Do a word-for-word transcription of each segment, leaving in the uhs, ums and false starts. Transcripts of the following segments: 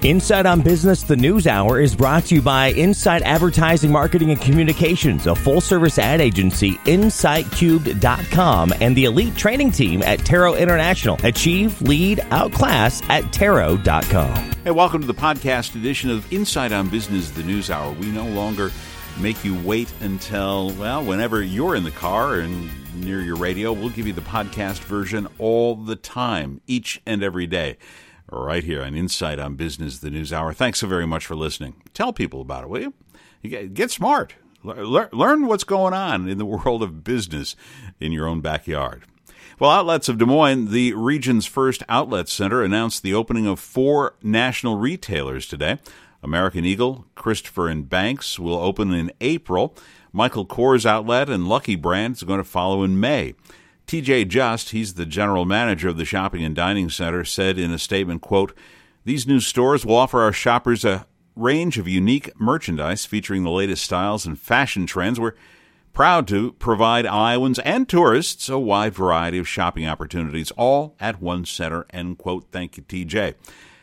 Inside on Business, the News Hour is brought to you by Insight Advertising, Marketing, and Communications, a full-service ad agency, insight cubed dot com, and the elite training team at Tarot International. Achieve, lead, outclass at tarot dot com. Hey, welcome to the podcast edition of Inside on Business, the News Hour. We no longer make you wait until, well, whenever you're in the car and near your radio. We'll give you the podcast version all the time, each and every day, right here on Inside on Business, the News Hour. Thanks so very much for listening. Tell people about it, will you? you get smart. Le- learn what's going on in the world of business in your own backyard. Well, Outlets of Des Moines, the region's first outlet center, announced the opening of four national retailers today. American Eagle, Christopher and Banks will open in April. Michael Kors Outlet and Lucky Brand is going to follow in May. T J Just, he's the general manager of the shopping and dining center, said in a statement, quote, "These new stores will offer our shoppers a range of unique merchandise featuring the latest styles and fashion trends. We're proud to provide Iowans and tourists a wide variety of shopping opportunities, all at one center," end quote. Thank you, T J.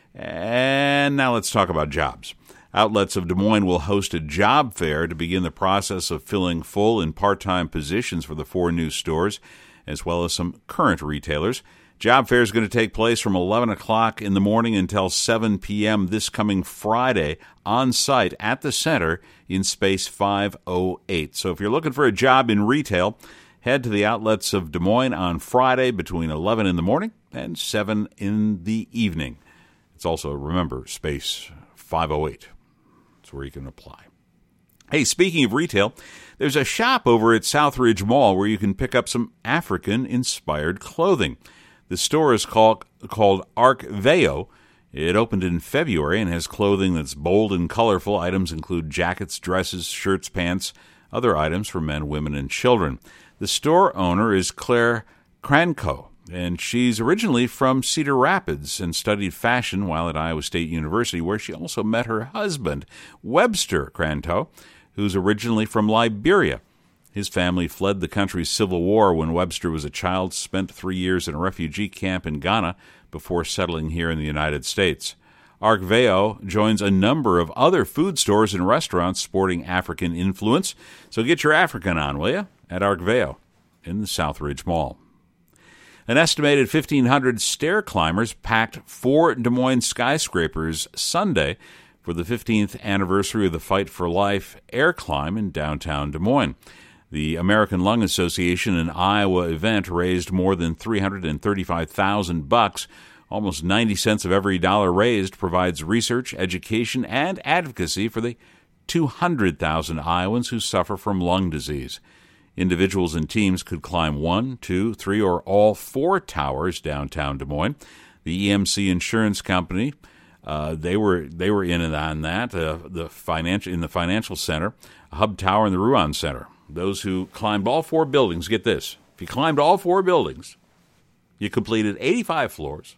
And now let's talk about jobs. Outlets of Des Moines will host a job fair to begin the process of filling full and part-time positions for the four new stores, as well as some current retailers. Job fair is going to take place from eleven o'clock in the morning until seven p.m. this coming Friday on site at the center in space five oh eight. So if you're looking for a job in retail, head to the Outlets of Des Moines on Friday between eleven in the morning and seven in the evening. It's also, remember, space five oh eight. That's where you can apply. Hey, speaking of retail, there's a shop over at Southridge Mall where you can pick up some African-inspired clothing. The store is called, called Arc Veo. It opened in February and has clothing that's bold and colorful. Items include jackets, dresses, shirts, pants, other items for men, women, and children. The store owner is Claire Cranco, and she's originally from Cedar Rapids and studied fashion while at Iowa State University, where she also met her husband, Webster Cranto, who's originally from Liberia. His family fled the country's civil war when Webster was a child, spent three years in a refugee camp in Ghana before settling here in the United States. Arc Veo joins a number of other food stores and restaurants sporting African influence. So get your African on, will you, at Arc Veo in the Southridge Mall. An estimated fifteen hundred stair climbers packed four Des Moines skyscrapers Sunday for the fifteenth anniversary of the Fight for Life air climb in downtown Des Moines. The American Lung Association and Iowa event raised more than three hundred thirty-five thousand bucks. Almost ninety cents of every dollar raised provides research, education, and advocacy for the two hundred thousand Iowans who suffer from lung disease. Individuals and teams could climb one, two, three, or all four towers downtown Des Moines. The E M C Insurance Company, uh, they were they were in and on that. Uh, the financial in the financial center, Hub Tower, and the Ruan Center. Those who climbed all four buildings, get this: if you climbed all four buildings, you completed eighty-five floors,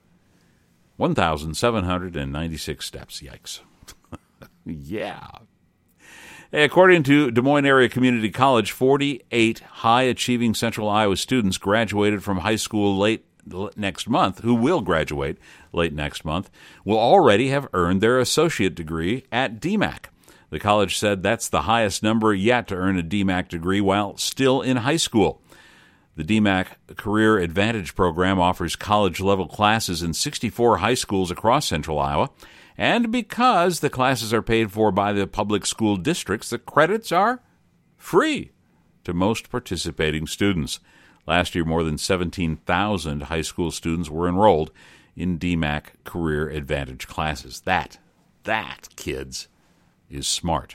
one thousand seven hundred ninety-six steps. Yikes! Yeah. According to Des Moines Area Community College, forty-eight high-achieving Central Iowa students graduated from high school late next month, who will graduate late next month, will already have earned their associate degree at D MAC. The college said that's the highest number yet to earn a D MAC degree while still in high school. The D MAC Career Advantage Program offers college-level classes in sixty-four high schools across Central Iowa. And because the classes are paid for by the public school districts, the credits are free to most participating students. Last year, more than seventeen thousand high school students were enrolled in D MAC Career Advantage classes. That, that, kids, is smart.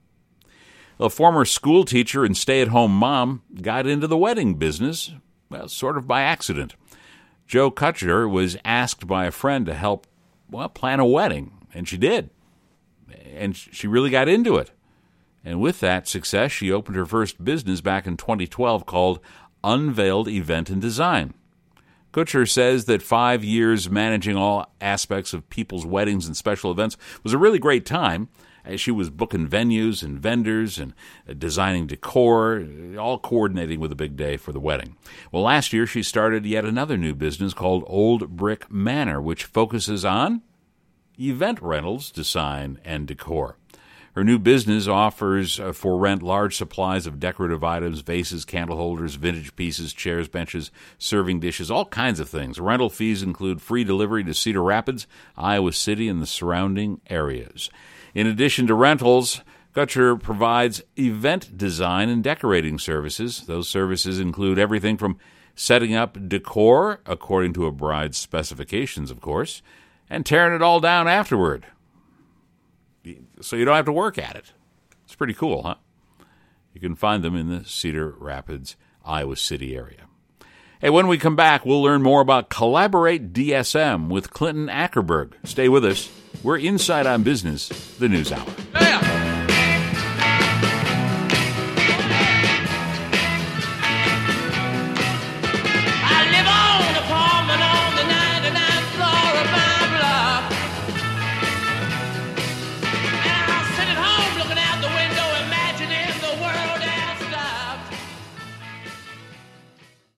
A former school teacher and stay-at-home mom got into the wedding business, well, sort of by accident. Jo Kutcher was asked by a friend to help well, plan a wedding, and she did. And she really got into it. And with that success, she opened her first business back in twenty twelve called Unveiled Event and Design. Kutcher says that five years managing all aspects of people's weddings and special events was a really great time, as she was booking venues and vendors and designing decor, all coordinating with a big day for the wedding. Well, last year she started yet another new business called Old Brick Manor, which focuses on event rentals, design, and decor. Her new business offers uh, for rent large supplies of decorative items, vases, candle holders, vintage pieces, chairs, benches, serving dishes, all kinds of things. Rental fees include free delivery to Cedar Rapids, Iowa City, and the surrounding areas. In addition to rentals, Gutcher provides event design and decorating services. Those services include everything from setting up decor, according to a bride's specifications, of course, and tearing it all down afterward, so you don't have to work at it. It's pretty cool, huh? You can find them in the Cedar Rapids, Iowa City area. Hey, when we come back, we'll learn more about Collaborate D S M with Clinton Ackerberg. Stay with us. We're Inside on Business, the News Hour.